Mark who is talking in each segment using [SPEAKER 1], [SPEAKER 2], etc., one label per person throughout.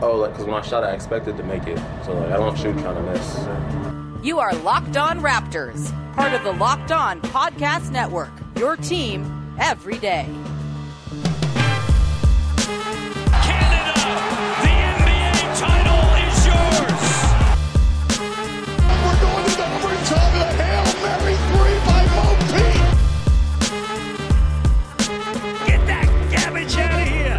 [SPEAKER 1] Oh, like, because when I shot, I expected to make it. So, like, I don't shoot trying to miss.
[SPEAKER 2] You are Locked On Raptors, part of the Locked On Podcast Network, your team every day.
[SPEAKER 3] Canada, the NBA title is yours.
[SPEAKER 4] We're going to the overtime of the Hail Mary 3 by Mo Pete.
[SPEAKER 3] Get that garbage out of here.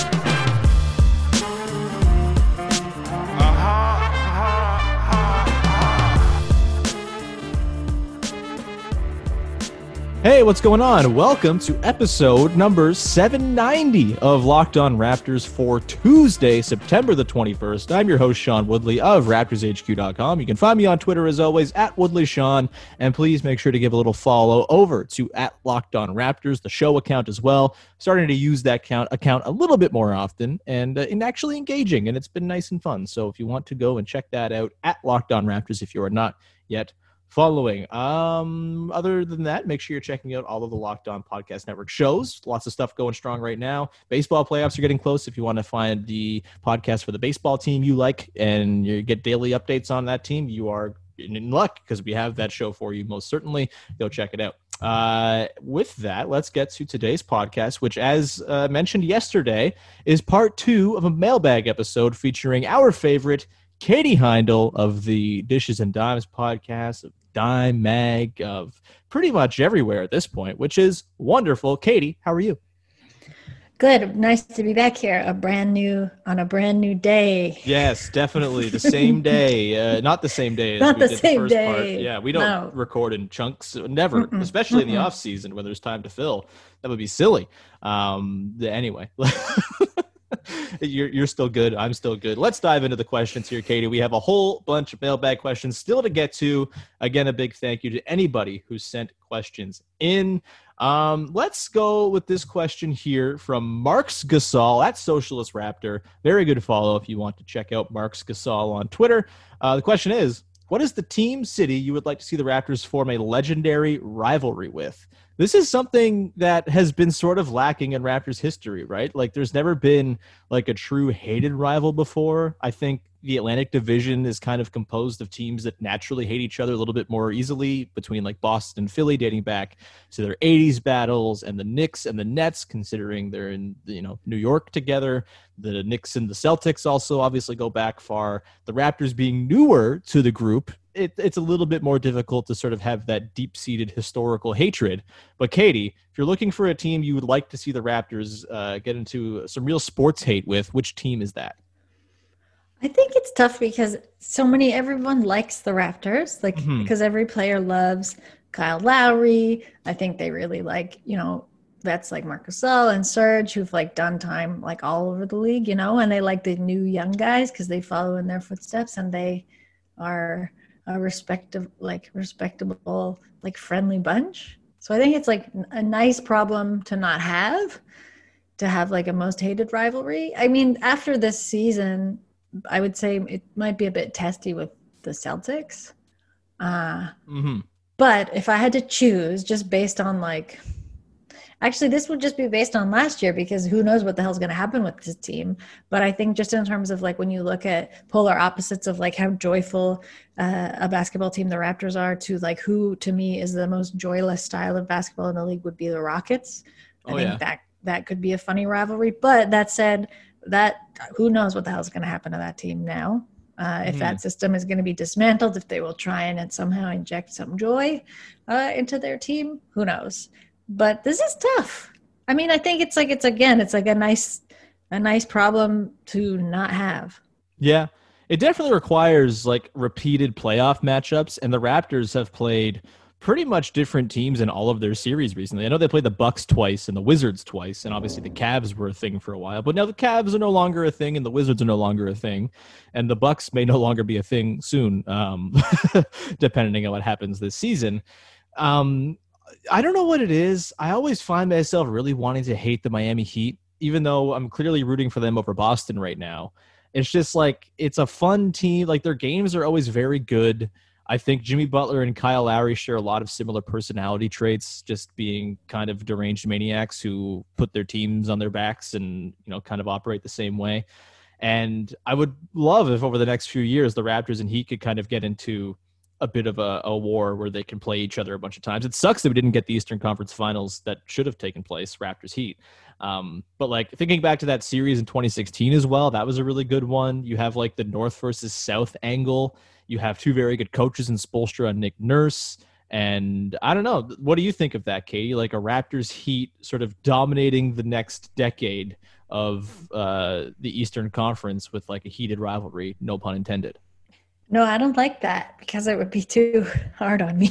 [SPEAKER 5] Hey, what's going on? Welcome to episode number 790 of Locked On Raptors for Tuesday, September the 21st. I'm your host, Sean Woodley of RaptorsHQ.com. You can find me on Twitter, as always, at WoodleySean, and please make sure to give a little follow over to at Locked On Raptors, the show account as well. Starting to use that account a little bit more often and actually engaging, and it's been nice and fun. So if you want to go and check that out, at Locked On Raptors, if you are not yet following. Other than that, make sure you're checking out all of the Locked On Podcast Network shows. Lots of stuff going strong right now. Baseball playoffs are getting close. If you want to find the podcast for the baseball team you like and you get daily updates on that team, you are in luck because we have that show for you most certainly. Go check it out. With that, let's get to today's podcast, which, as mentioned yesterday, is part 2 of a mailbag episode featuring our favorite Katie Heindel of the Dishes and Dimes podcast, of Dime Mag, of pretty much everywhere at this point, which is wonderful. Katie, how are you?
[SPEAKER 6] Good. Nice to be back here. On a brand new day.
[SPEAKER 5] Yes, definitely. The same day. Not the same day as
[SPEAKER 6] Not
[SPEAKER 5] we
[SPEAKER 6] the
[SPEAKER 5] did
[SPEAKER 6] same
[SPEAKER 5] the first
[SPEAKER 6] day.
[SPEAKER 5] part. Yeah, we don't record in chunks. Never, especially in the off season when there's time to fill. That would be silly. Anyway. You're still good. I'm still good. Let's dive into the questions here, Katie. We have a whole bunch of mailbag questions still to get to. Again, a big thank you to anybody who sent questions in. Let's go with this question here from Marks Gasol at Socialist Raptor. Very good follow if you want to check out Marks Gasol on Twitter. The question is, what is the team city you would like to see the Raptors form a legendary rivalry with? This is something that has been sort of lacking in Raptors history, right? Like, there's never been like a true hated rival before. I think the Atlantic Division is kind of composed of teams that naturally hate each other a little bit more easily, between like Boston and Philly, dating back to their 80s battles, and the Knicks and the Nets, considering they're in, New York together. The Knicks and the Celtics also obviously go back far. The Raptors being newer to the group, it's a little bit more difficult to sort of have that deep-seated historical hatred. But Katie, if you're looking for a team you would like to see the Raptors get into some real sports hate with, which team is that?
[SPEAKER 6] I think it's tough because everyone likes the Raptors, because every player loves Kyle Lowry. I think they really like, vets like Marc Gasol and Serge, who've like done time like all over the league, and they like the new young guys because they follow in their footsteps and they are a respectable, like friendly bunch. So I think it's like a nice problem to not have, like a most hated rivalry. I mean, after this season, I would say it might be a bit testy with the Celtics. But if I had to choose, just based on actually, this would just be based on last year because who knows what the hell's going to happen with this team. But I think just in terms of when you look at polar opposites of how joyful a basketball team the Raptors are to who to me is the most joyless style of basketball in the league would be the Rockets. I think that could be a funny rivalry. But that said, who knows what the hell's going to happen to that team now. If that system is going to be dismantled, if they will try and somehow inject some joy into their team, who knows. But this is tough. I mean, I think it's a nice problem to not have.
[SPEAKER 5] Yeah, it definitely requires repeated playoff matchups, and the Raptors have played pretty much different teams in all of their series recently. I know they played the Bucks twice and the Wizards twice, and obviously the Cavs were a thing for a while, but now the Cavs are no longer a thing and the Wizards are no longer a thing, and the Bucks may no longer be a thing soon, depending on what happens this season. I don't know what it is. I always find myself really wanting to hate the Miami Heat, even though I'm clearly rooting for them over Boston right now. It's just it's a fun team. Their games are always very good. I think Jimmy Butler and Kyle Lowry share a lot of similar personality traits, just being kind of deranged maniacs who put their teams on their backs and, kind of operate the same way. And I would love if over the next few years, the Raptors and Heat could kind of get into a bit of a war where they can play each other a bunch of times. It sucks that we didn't get the Eastern Conference Finals that should have taken place, Raptors Heat. But like thinking back to that series in 2016 as well, that was a really good one. You have like the North versus South angle. You have two very good coaches in Spoelstra and Nick Nurse. And I don't know, what do you think of that, Katie? Like a Raptors Heat sort of dominating the next decade of the Eastern Conference with like a heated rivalry, no pun intended.
[SPEAKER 6] No, I don't like that because it would be too hard on me.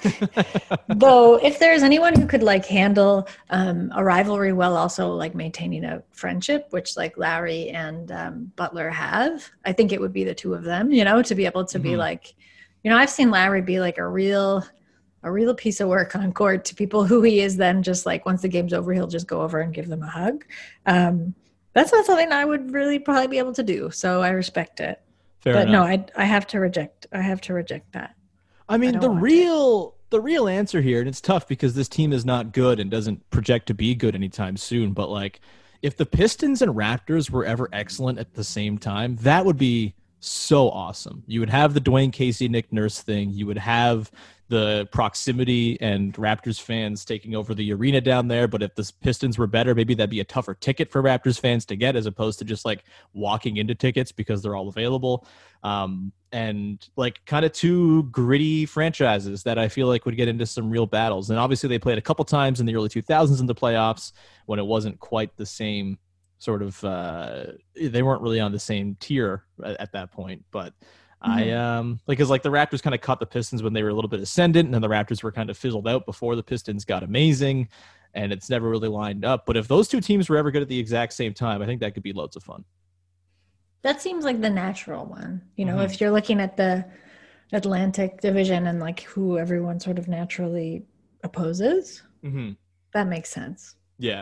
[SPEAKER 6] Though if there's anyone who could like handle a rivalry while also like maintaining a friendship, which like Lowry and Butler have, I think it would be the two of them, you know, to be able to be like, you know, I've seen Lowry be like a real piece of work on court to people who he is then just like once the game's over, he'll just go over and give them a hug. That's not something I would really probably be able to do. So I respect it.
[SPEAKER 5] Fair
[SPEAKER 6] but
[SPEAKER 5] enough.
[SPEAKER 6] no, I have to reject that.
[SPEAKER 5] I mean, the real answer here, and it's tough because this team is not good and doesn't project to be good anytime soon, but like if the Pistons and Raptors were ever excellent at the same time, that would be so awesome. You would have the Dwayne Casey, Nick Nurse thing. You would have the proximity and Raptors fans taking over the arena down there. But if the Pistons were better, maybe that'd be a tougher ticket for Raptors fans to get as opposed to just like walking into tickets because they're all available. And like kind of two gritty franchises that I feel like would get into some real battles. And obviously they played a couple times in the early 2000s in the playoffs when it wasn't quite the same sort of, they weren't really on the same tier at that point, but because like the Raptors kind of caught the Pistons when they were a little bit ascendant, and then the Raptors were kind of fizzled out before the Pistons got amazing, and it's never really lined up. But if those two teams were ever good at the exact same time, I think that could be loads of fun.
[SPEAKER 6] That seems like the natural one. You know, if you're looking at the Atlantic Division and like who everyone sort of naturally opposes, that makes sense.
[SPEAKER 5] Yeah.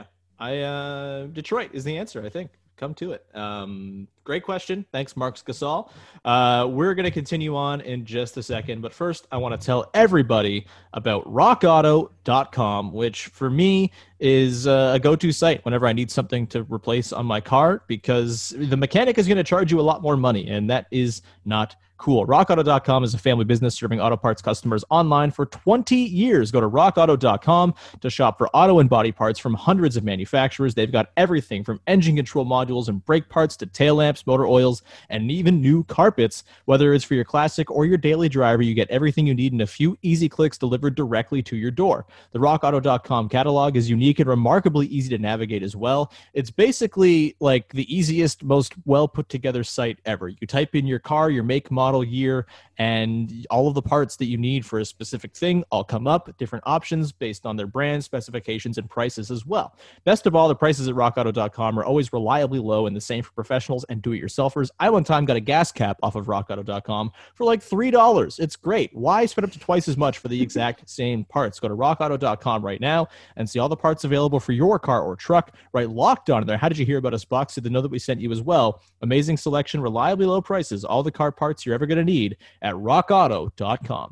[SPEAKER 5] Detroit is the answer, I think. Come to it. Great question. Thanks, Marcus Gasol. We're going to continue on in just a second, but first I want to tell everybody about rockauto.com, which for me is a go-to site whenever I need something to replace on my car, because the mechanic is going to charge you a lot more money, and that is not cool. RockAuto.com is a family business serving auto parts customers online for 20 years. Go to RockAuto.com to shop for auto and body parts from hundreds of manufacturers. They've got everything from engine control modules and brake parts to tail lamps, motor oils, and even new carpets. Whether it's for your classic or your daily driver, you get everything you need in a few easy clicks delivered directly to your door. The RockAuto.com catalog is unique and remarkably easy to navigate as well. It's basically like the easiest, most well put together site ever. You type in your car, your make, model, year, and all of the parts that you need for a specific thing all come up, different options based on their brand, specifications, and prices as well. Best of all, the prices at rockauto.com are always reliably low, and the same for professionals and do-it-yourselfers. I one time got a gas cap off of rockauto.com for like $3. It's great. Why spend up to twice as much for the exact same parts? Go to rockauto.com right now and see all the parts available for your car or truck. Right, Locked On in there. How did you hear about us box? So they know that we sent you as well. Amazing selection, reliably low prices, all the car parts you're ever going to need at rockauto.com.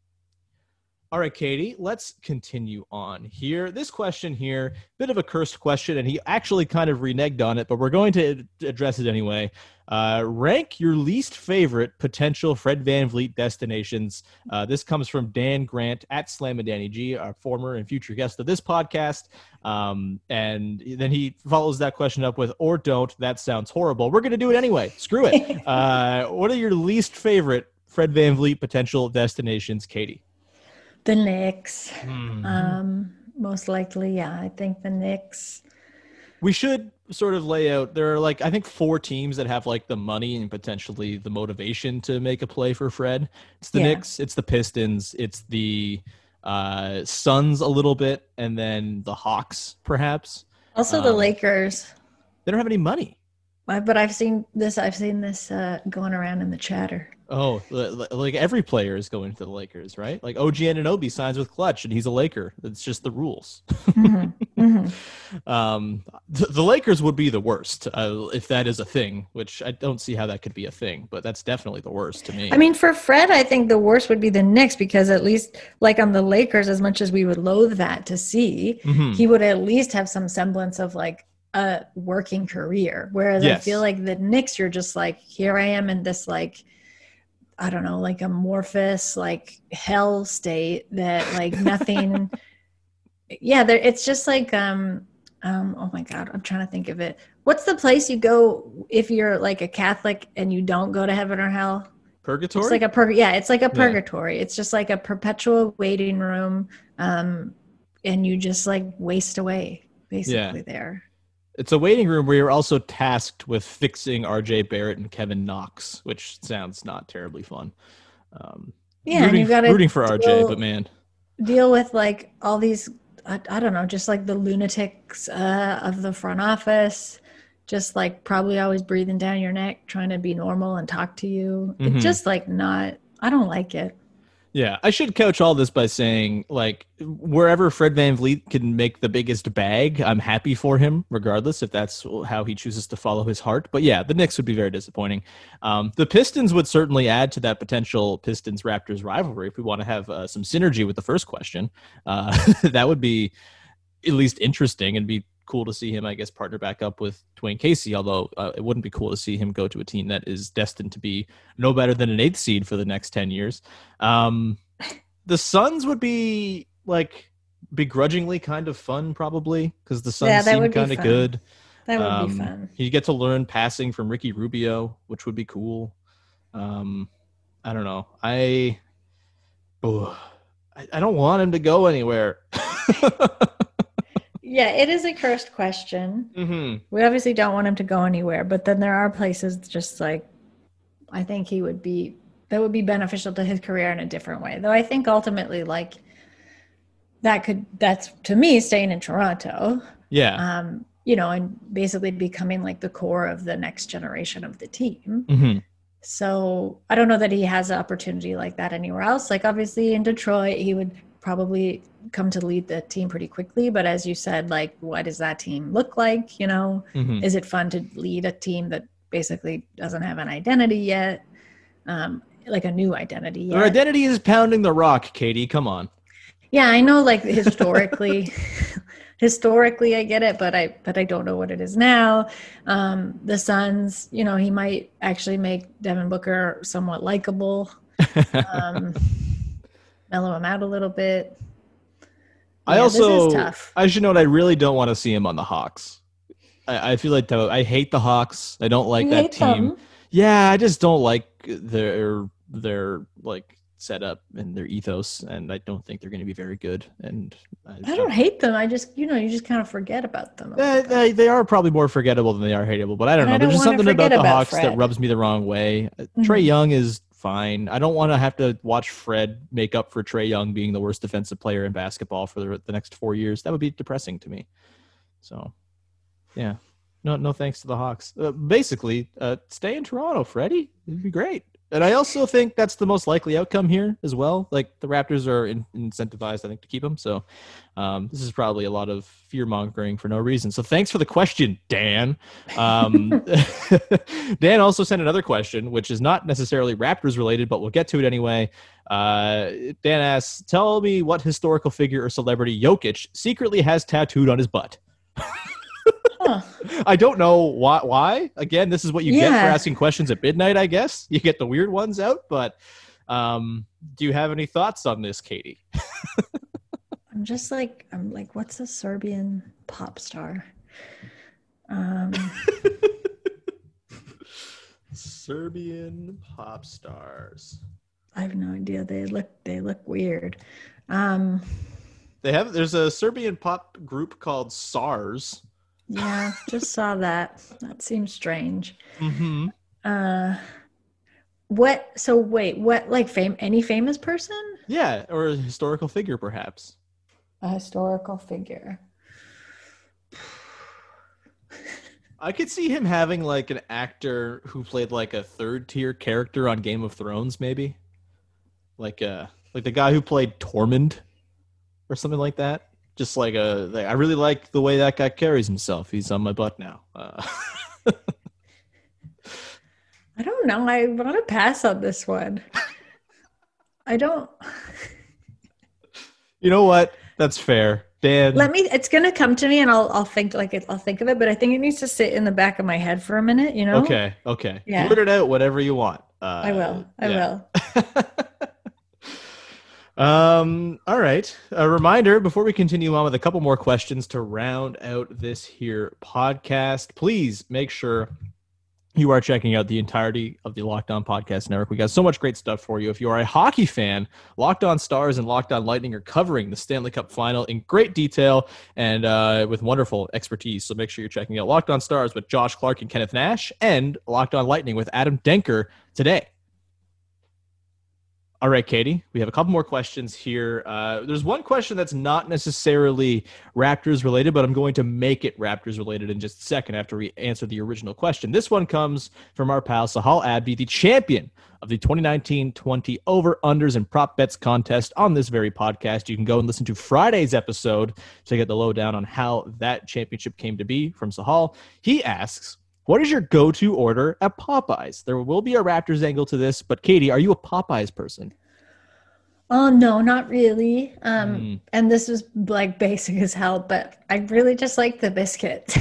[SPEAKER 5] All right, Katie, let's continue on here. This question here, bit of a cursed question, and he actually kind of reneged on it, but we're going to address it anyway. Rank your least favorite potential Fred VanVleet destinations. This comes from Dan Grant at Slam and Danny G, our former and future guest of this podcast. And then he follows that question up with, or don't, that sounds horrible. We're going to do it anyway. Screw it. What are your least favorite Fred VanVleet potential destinations, Katie?
[SPEAKER 6] The Knicks. Most likely, yeah. I think the Knicks.
[SPEAKER 5] We should sort of lay out, there are like, I think 4 teams that have like the money and potentially the motivation to make a play for Fred. It's the Knicks, it's the Pistons, it's the Suns a little bit, and then the Hawks perhaps.
[SPEAKER 6] Also the Lakers.
[SPEAKER 5] They don't have any money.
[SPEAKER 6] But I've seen this going around in the chatter.
[SPEAKER 5] Oh, like every player is going to the Lakers, right? Like OG Anunoby signs with Clutch, and he's a Laker. That's just the rules. The Lakers would be the worst if that is a thing, which I don't see how that could be a thing, but that's definitely the worst to me.
[SPEAKER 6] I mean, for Fred, I think the worst would be the Knicks, because at least like on the Lakers, as much as we would loathe that to see, he would at least have some semblance of like a working career. Whereas I feel like the Knicks, you're just like, here I am in this like, I don't know, like amorphous, like hell state that like nothing. It's just like, oh my God, I'm trying to think of it. What's the place you go if you're like a Catholic and you don't go to heaven or hell?
[SPEAKER 5] Purgatory?
[SPEAKER 6] It's like it's like a purgatory. It's just like a perpetual waiting room. And you just like waste away basically there.
[SPEAKER 5] It's a waiting room where you're also tasked with fixing RJ Barrett and Kevin Knox, which sounds not terribly fun.
[SPEAKER 6] And you got to
[SPEAKER 5] rooting for RJ, but man,
[SPEAKER 6] deal with like all these, I don't know, just like the lunatics of the front office, just like probably always breathing down your neck, trying to be normal and talk to you.
[SPEAKER 5] Mm-hmm.
[SPEAKER 6] It's just like I don't like it.
[SPEAKER 5] Yeah, I should couch all this by saying, like, wherever Fred VanVleet can make the biggest bag, I'm happy for him, regardless if that's how he chooses to follow his heart. But yeah, the Knicks would be very disappointing. The Pistons would certainly add to that potential Pistons-Raptors rivalry if we want to have some synergy with the first question. That would be at least interesting and be cool to see him, I guess, partner back up with Dwayne Casey, although it wouldn't be cool to see him go to a team that is destined to be no better than an 8th seed for the next 10 years. The Suns would be like begrudgingly kind of fun, probably, because the Suns seem kind of good.
[SPEAKER 6] That would be fun.
[SPEAKER 5] You get to learn passing from Ricky Rubio, which would be cool. I don't know. I don't want him to go anywhere.
[SPEAKER 6] Yeah, it is a cursed question.
[SPEAKER 5] Mm-hmm.
[SPEAKER 6] We obviously don't want him to go anywhere, but then there are places just like I think that would be beneficial to his career in a different way. Though I think ultimately, like that's to me staying in Toronto.
[SPEAKER 5] Yeah.
[SPEAKER 6] And basically becoming like the core of the next generation of the team.
[SPEAKER 5] Mm-hmm.
[SPEAKER 6] So I don't know that he has an opportunity like that anywhere else. Like obviously in Detroit, he would probably come to lead the team pretty quickly. But as you said, like, what does that team look like?
[SPEAKER 5] Mm-hmm.
[SPEAKER 6] Is it fun to lead a team that basically doesn't have an identity yet? Like a new identity yet?
[SPEAKER 5] Their identity is pounding the rock, Katie. Come on.
[SPEAKER 6] Yeah, I know, like historically, I get it, but I don't know what it is now. The Suns, he might actually make Devin Booker somewhat likable, mellow him out a little bit. This is tough.
[SPEAKER 5] I should note, I really don't want to see him on the Hawks. I feel like I hate the Hawks. I don't like that team.
[SPEAKER 6] Them.
[SPEAKER 5] Yeah, I just don't like their like setup and their ethos, and I don't think they're going to be very good. And
[SPEAKER 6] I don't hate them. I just you just kind of forget about them.
[SPEAKER 5] They are probably more forgettable than they are hateable, but I don't know. There's just something about the Hawks that rubs me the wrong way. Mm-hmm. Trae Young is fine. I don't want to have to watch Fred make up for Trae Young being the worst defensive player in basketball for the next 4 years. That would be depressing to me. So, yeah. No thanks to the Hawks. Basically, stay in Toronto, Freddie. It'd be great. And I also think that's the most likely outcome here as well. Like, the Raptors are incentivized, I think, to keep him. So this is probably a lot of fear-mongering for no reason. So thanks for the question, Dan. Dan also sent another question, which is not necessarily Raptors-related, but we'll get to it anyway. Dan asks, tell me what historical figure or celebrity Jokic secretly has tattooed on his butt. I don't know why. Again, this is what you get for asking questions at midnight, I guess. You get the weird ones out, but do you have any thoughts on this, Katie?
[SPEAKER 6] I'm like, what's a Serbian pop star?
[SPEAKER 5] Serbian pop stars.
[SPEAKER 6] I have no idea. They look weird.
[SPEAKER 5] There's a Serbian pop group called SARS.
[SPEAKER 6] Yeah, just saw that. That seems strange.
[SPEAKER 5] Mm-hmm.
[SPEAKER 6] What? So wait, what? Like any famous person?
[SPEAKER 5] Yeah, or a historical figure, perhaps.
[SPEAKER 6] A historical figure.
[SPEAKER 5] I could see him having like an actor who played like a third-tier character on Game of Thrones, maybe. Like the guy who played Tormund, or something like that. Just I really like the way that guy carries himself. He's on my butt now.
[SPEAKER 6] I don't know. I want to pass on this one. I don't.
[SPEAKER 5] You know what? That's fair. Dan,
[SPEAKER 6] it's going to come to me and I'll think I'll think of it, but I think it needs to sit in the back of my head for a minute, you know?
[SPEAKER 5] Okay.
[SPEAKER 6] Yeah.
[SPEAKER 5] Blurt it out, whatever you want.
[SPEAKER 6] I will.
[SPEAKER 5] All right. A reminder before we continue on with a couple more questions to round out this here podcast, please make sure you are checking out the entirety of the Locked On Podcast Network. We got so much great stuff for you. If you are a hockey fan, Locked On Stars and Locked On Lightning are covering the Stanley Cup Final in great detail and with wonderful expertise. So make sure you're checking out Locked On Stars with Josh Clark and Kenneth Nash and Locked On Lightning with Adam Denker today. All right, Katie, we have a couple more questions here. There's one question that's not necessarily Raptors related, but I'm going to make it Raptors related in just a second after we answer the original question. This one comes from our pal Sahal Abdi, the champion of the 2019-20 over-unders and prop bets contest on this very podcast. You can go and listen to Friday's episode to get the lowdown on how that championship came to be from Sahal. He asks, what is your go-to order at Popeyes? There will be a Raptors angle to this, but Katie, are you a Popeyes person?
[SPEAKER 6] Oh, no, not really. And this is like basic as hell, but I really just like the biscuit.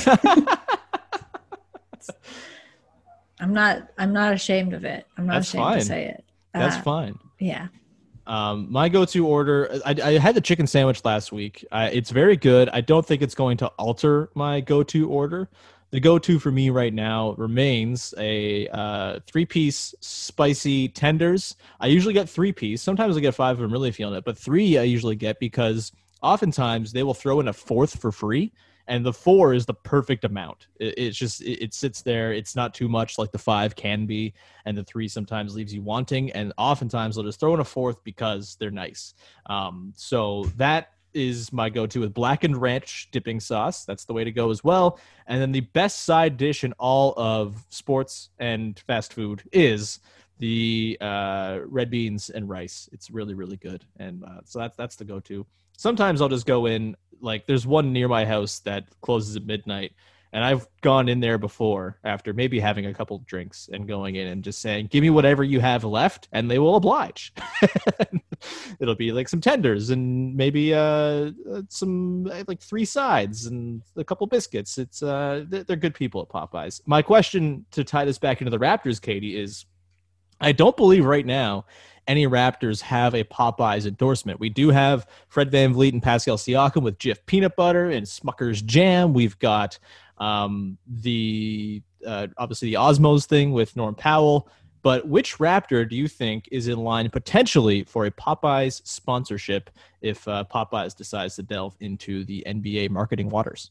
[SPEAKER 6] I'm not ashamed of it. I'm not ashamed to say it.
[SPEAKER 5] That's fine.
[SPEAKER 6] Yeah.
[SPEAKER 5] My go-to order, I had the chicken sandwich last week. It's very good. I don't think it's going to alter my go-to order. The go-to for me right now remains a 3-piece spicy tenders. I usually get 3-piece. Sometimes I get 5 if I'm really feeling it, but 3 I usually get because oftentimes they will throw in a 4th for free, and the 4 is the perfect amount. It sits there. It's not too much like the 5 can be, and the 3 sometimes leaves you wanting, and oftentimes they'll just throw in a 4th because they're nice. So that is my go-to with blackened ranch dipping sauce. That's the way to go as well. And then the best side dish in all of sports and fast food is the red beans and rice. It's really, really good. And so that's the go-to. Sometimes I'll just go in, like there's one near my house that closes at midnight. And I've gone in there before after maybe having a couple drinks and going in and just saying, give me whatever you have left, and they will oblige. It'll be like some tenders and maybe some like 3 sides and a couple biscuits. It's they're good people at Popeyes. My question to tie this back into the Raptors, Katie, is I don't believe right now any Raptors have a Popeyes endorsement. We do have Fred VanVleet and Pascal Siakam with Jif peanut butter and Smucker's jam. We've got obviously the Osmos thing with Norm Powell, but which Raptor do you think is in line potentially for a Popeyes sponsorship if Popeyes decides to delve into the NBA marketing waters?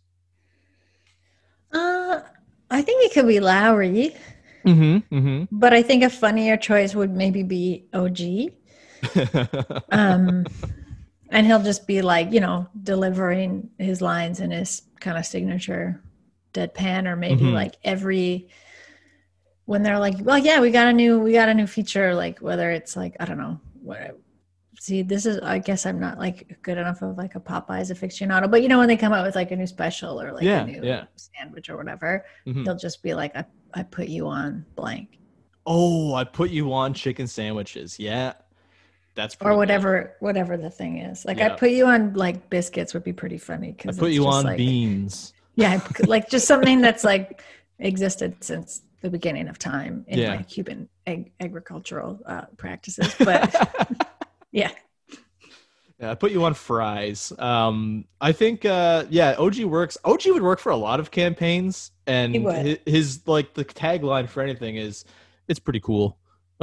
[SPEAKER 6] I think it could be Lowry. But I think a funnier choice would maybe be OG. And he'll just be like, delivering his lines in his kind of signature deadpan, or maybe like when they're like, well, yeah, we got a new feature, like whether it's like, I don't know what. See, this is, I guess I'm not like good enough of like a Popeyes aficionado, but when they come out with like a new special or like a new sandwich or whatever, they'll just be like, I put you on blank.
[SPEAKER 5] Oh, I put you on chicken sandwiches. Yeah. That's pretty
[SPEAKER 6] or whatever the thing is. Like I put you on like biscuits would be pretty funny.
[SPEAKER 5] I put you on like, beans.
[SPEAKER 6] Yeah. Like just something that's like existed since the beginning of time in like Cuban agricultural practices. But yeah.
[SPEAKER 5] I put you on fries. I think, OG works. OG would work for a lot of campaigns, and his like the tagline for anything is, "It's pretty cool,"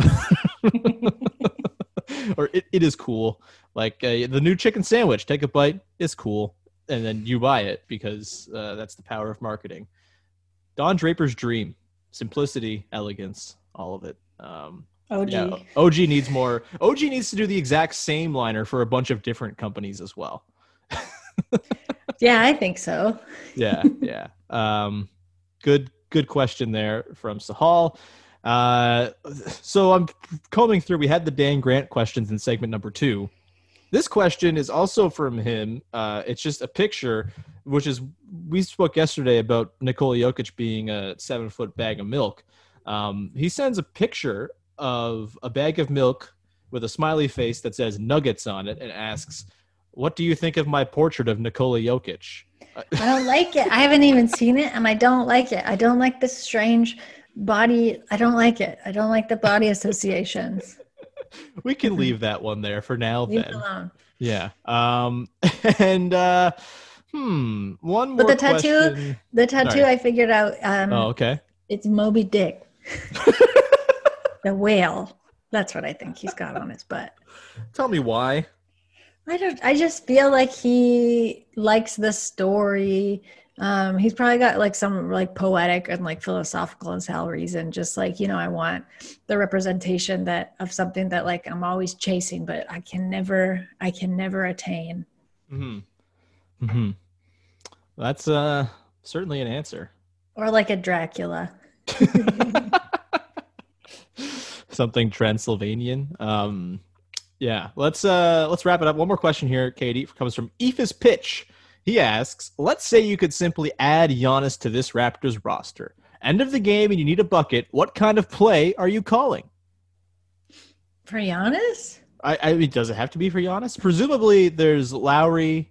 [SPEAKER 5] or "It is cool." Like the new chicken sandwich, take a bite, it's cool, and then you buy it because that's the power of marketing. Don Draper's dream: simplicity, elegance, all of it.
[SPEAKER 6] OG.
[SPEAKER 5] Yeah, OG needs more. OG needs to do the exact same liner for a bunch of different companies as well.
[SPEAKER 6] Yeah, I think so.
[SPEAKER 5] Yeah. Good question there from Sahal. So I'm combing through. We had the Dan Grant questions in segment number 2. This question is also from him. It's just a picture, which is, we spoke yesterday about Nikola Jokic being a 7-foot bag of milk. He sends a picture of a bag of milk with a smiley face that says nuggets on it and asks, what do you think of my portrait of Nikola Jokic?
[SPEAKER 6] I don't like it. I haven't even seen it, and I don't like it. I don't like this strange body. I don't like it. I don't like the body associations.
[SPEAKER 5] We can leave that one there for now.
[SPEAKER 6] Leave
[SPEAKER 5] then.
[SPEAKER 6] it alone.
[SPEAKER 5] Yeah. And one more.
[SPEAKER 6] But the tattoo,
[SPEAKER 5] question.
[SPEAKER 6] the tattoo,
[SPEAKER 5] Sorry.
[SPEAKER 6] I figured out.
[SPEAKER 5] Oh, okay.
[SPEAKER 6] It's Moby Dick, the whale. That's what I think he's got on his butt.
[SPEAKER 5] Tell me why.
[SPEAKER 6] I just feel like he likes the story. He's probably got like some like poetic and like philosophical as hell reason. Just like, I want the representation of something that like I'm always chasing, but I can never attain.
[SPEAKER 5] Mm-hmm. Mm-hmm. That's certainly an answer.
[SPEAKER 6] Or like a Dracula.
[SPEAKER 5] Something Transylvanian. Yeah, let's wrap it up. One more question here, Katie, comes from Ephus Pitch. He asks, let's say you could simply add Giannis to this Raptors roster. End of the game and you need a bucket. What kind of play are you calling?
[SPEAKER 6] For Giannis?
[SPEAKER 5] I mean, does it have to be for Giannis? Presumably there's Lowry,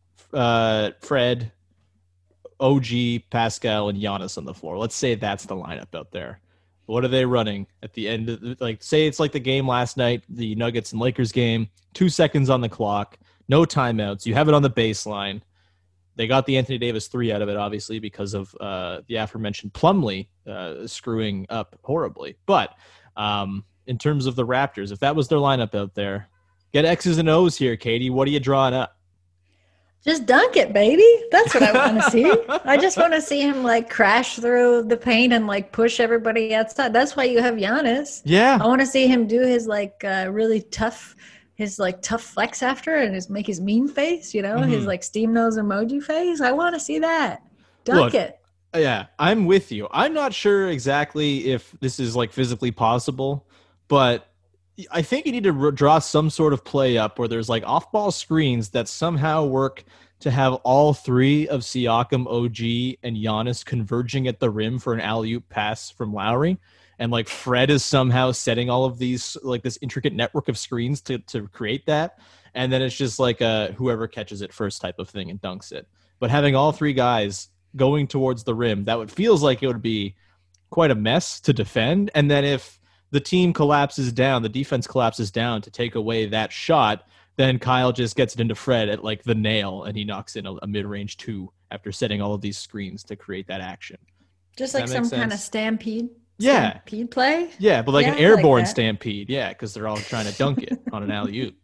[SPEAKER 5] Fred, OG, Pascal, and Giannis on the floor. Let's say that's the lineup out there. What are they running at the end of, say it's like the game last night, the Nuggets and Lakers game, 2 seconds on the clock, no timeouts. You have it on the baseline. They got the Anthony Davis 3 out of it, obviously, because of the aforementioned Plumlee screwing up horribly. But in terms of the Raptors, if that was their lineup out there, get X's and O's here, Katie. What are you drawing up?
[SPEAKER 6] Just dunk it, baby. That's what I want to see. I just want to see him like crash through the paint and like push everybody outside. That's why you have Giannis.
[SPEAKER 5] Yeah.
[SPEAKER 6] I want to see him do his like really tough flex after and make his mean face, his like steam nose emoji face. I want to see that. Dunk it.
[SPEAKER 5] Yeah, I'm with you. I'm not sure exactly if this is like physically possible, but I think you need to draw some sort of play up where there's like off-ball screens that somehow work to have all three of Siakam, OG, and Giannis converging at the rim for an alley-oop pass from Lowry. And like Fred is somehow setting all of these, like this intricate network of screens to create that. And then it's just like whoever catches it first type of thing and dunks it. But having all three guys going towards the rim, feels like it would be quite a mess to defend. And then if the team collapses down, the defense collapses down to take away that shot, then Kyle just gets it into Fred at like the nail and he knocks in a mid-range 2 after setting all of these screens to create that action.
[SPEAKER 6] Just like some kind of stampede.
[SPEAKER 5] Yeah.
[SPEAKER 6] Stampede play?
[SPEAKER 5] Yeah, but like an
[SPEAKER 6] I
[SPEAKER 5] airborne
[SPEAKER 6] like that.
[SPEAKER 5] stampede. Yeah, because they're all trying to dunk it on an alley-oop.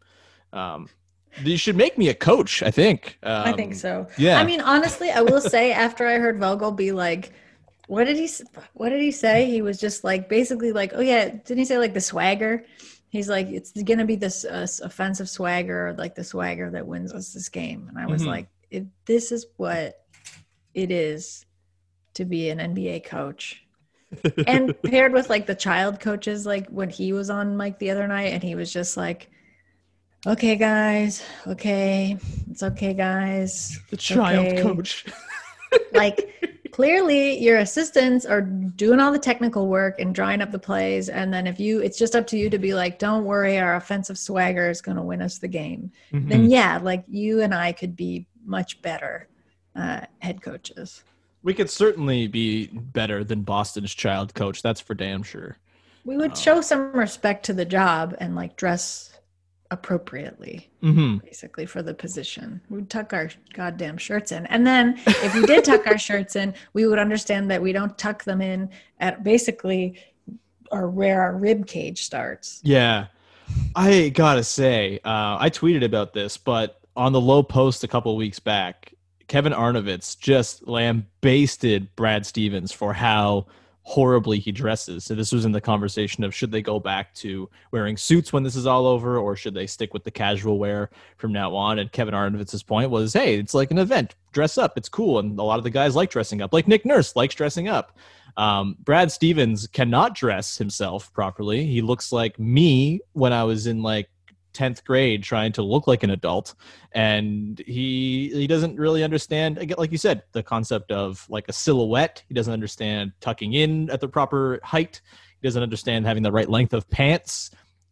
[SPEAKER 5] You should make me a coach, I think.
[SPEAKER 6] I think so.
[SPEAKER 5] Yeah.
[SPEAKER 6] I mean, honestly, I will say after I heard Vogel be like, what did he say? He was just like, basically like, oh yeah, didn't he say like the swagger? He's like, it's going to be this offensive swagger, or like the swagger that wins us this game. And I was like, this is what it is to be an NBA coach. And paired with like the child coaches, like when he was on Mike the other night and he was just like, okay, guys, okay, it's okay, guys.
[SPEAKER 5] The child
[SPEAKER 6] okay.
[SPEAKER 5] coach.
[SPEAKER 6] Like clearly your assistants are doing all the technical work and drawing up the plays. And then it's just up to you to be like, don't worry, our offensive swagger is going to win us the game. Then yeah, like you and I could be much better head coaches.
[SPEAKER 5] We could certainly be better than Boston's child coach. That's for damn sure.
[SPEAKER 6] We would show some respect to the job and like dress appropriately, basically, for the position. We'd tuck our goddamn shirts in. And then if we did tuck our shirts in, we would understand that we don't tuck them in at basically where our rib cage starts.
[SPEAKER 5] Yeah. I gotta say, I tweeted about this, but on the low post a couple of weeks back, Kevin Arnovitz just lambasted Brad Stevens for how horribly he dresses. So this was in the conversation of should they go back to wearing suits when this is all over, or should they stick with the casual wear from now on? And Kevin Arnovitz's point was, hey, it's like an event. Dress up. It's cool. And a lot of the guys like dressing up. Like Nick Nurse likes dressing up. Brad Stevens cannot dress himself properly. He looks like me when I was in like 10th grade trying to look like an adult, and he doesn't really understand, again, like you said, the concept of like a silhouette. He doesn't understand tucking in at the proper height. He doesn't understand having the right length of pants.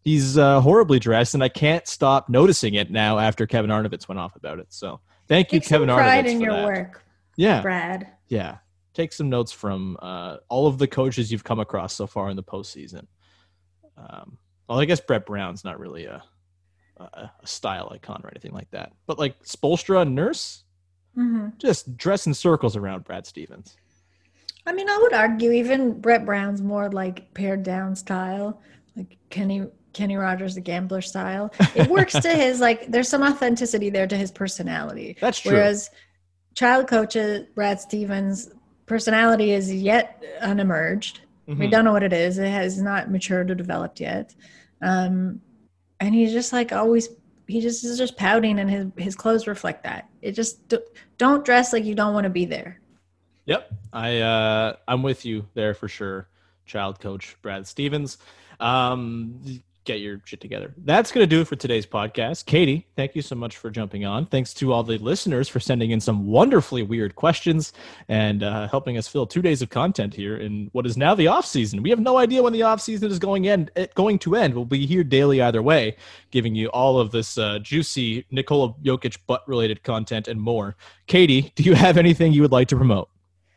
[SPEAKER 5] he's horribly dressed, and I can't stop noticing it now after Kevin Arnovitz went off about it. So thank you,
[SPEAKER 6] Take
[SPEAKER 5] Kevin
[SPEAKER 6] some pride
[SPEAKER 5] Arnovitz,
[SPEAKER 6] in
[SPEAKER 5] for
[SPEAKER 6] your
[SPEAKER 5] that.
[SPEAKER 6] work,
[SPEAKER 5] Yeah,
[SPEAKER 6] Brad.
[SPEAKER 5] yeah. Take some notes from all of the coaches you've come across so far in the postseason. Well, I guess Brett Brown's not really a style icon or anything like that, but like Spoelstra and Nurse, just dress in circles around Brad Stevens.
[SPEAKER 6] I mean, I would argue even Brett Brown's more like pared down style, like Kenny Rogers, the gambler style. It works to his, like, there's some authenticity there to his personality.
[SPEAKER 5] That's true.
[SPEAKER 6] Whereas child coaches, Brad Stevens' personality is yet unemerged. We don't know what it is. It has not matured or developed yet. And he's just like always, he just is just pouting, and his clothes reflect that. It just don't dress like you don't want to be there.
[SPEAKER 5] Yep. I'm with you there for sure. Child coach Brad Stevens. Get your shit together. That's going to do it for today's podcast. Katie, thank you so much for jumping on. Thanks to all the listeners for sending in some wonderfully weird questions and helping us fill 2 days of content here in what is now the off season. We have no idea when the off season is going to end. We'll be here daily either way, giving you all of this juicy Nikola Jokic butt related content and more. Katie, do you have anything you would like to promote?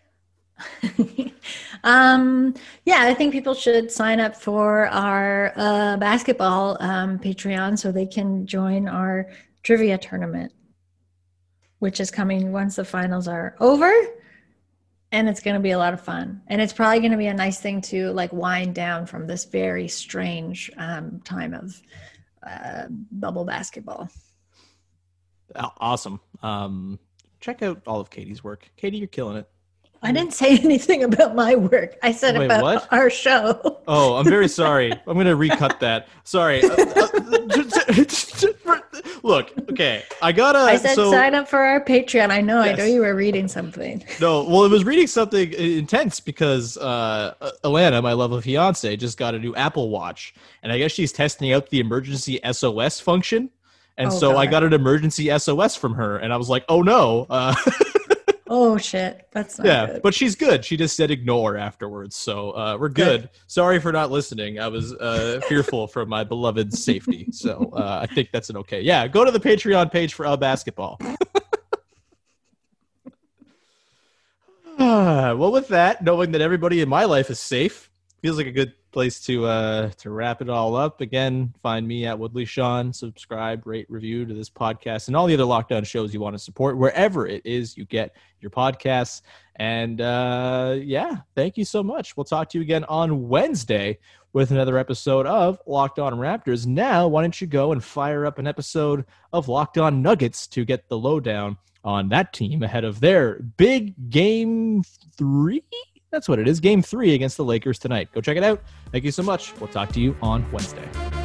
[SPEAKER 6] Yeah, I think people should sign up for our basketball Patreon so they can join our trivia tournament, which is coming once the finals are over, and it's going to be a lot of fun. And it's probably going to be a nice thing to like wind down from this very strange time of bubble basketball.
[SPEAKER 5] Awesome. Check out all of Katie's work. Katie, you're killing it.
[SPEAKER 6] I didn't say anything about my work. I said
[SPEAKER 5] Wait,
[SPEAKER 6] about
[SPEAKER 5] what?
[SPEAKER 6] our show.
[SPEAKER 5] Oh, I'm very sorry. I'm going to recut that. Sorry. Look, okay.
[SPEAKER 6] I said sign up for our Patreon. I know.
[SPEAKER 5] Yes.
[SPEAKER 6] I know you were reading something.
[SPEAKER 5] No, well, it was reading something intense because Alana, my lovely fiance, just got a new Apple Watch. And I guess she's testing out the emergency SOS function. And I got an emergency SOS from her. And I was like, oh, no.
[SPEAKER 6] Oh, shit. That's not good.
[SPEAKER 5] But she's good. She just said ignore afterwards. So we're good. Sorry for not listening. I was fearful for my beloved's safety. So I think that's an okay. Yeah, go to the Patreon page for basketball. Well, with that, knowing that everybody in my life is safe, feels like a good place to wrap it all up. Again, find me at Woodley Sean. Subscribe, rate, review to this podcast and all the other Lockdown shows you want to support wherever it is you get your podcasts. And thank you so much. We'll talk to you again on Wednesday with another episode of Locked On Raptors. Now, why don't you go and fire up an episode of Locked On Nuggets to get the lowdown on that team ahead of their big Game 3? That's what it is. Game 3 against the Lakers tonight. Go check it out. Thank you so much. We'll talk to you on Wednesday.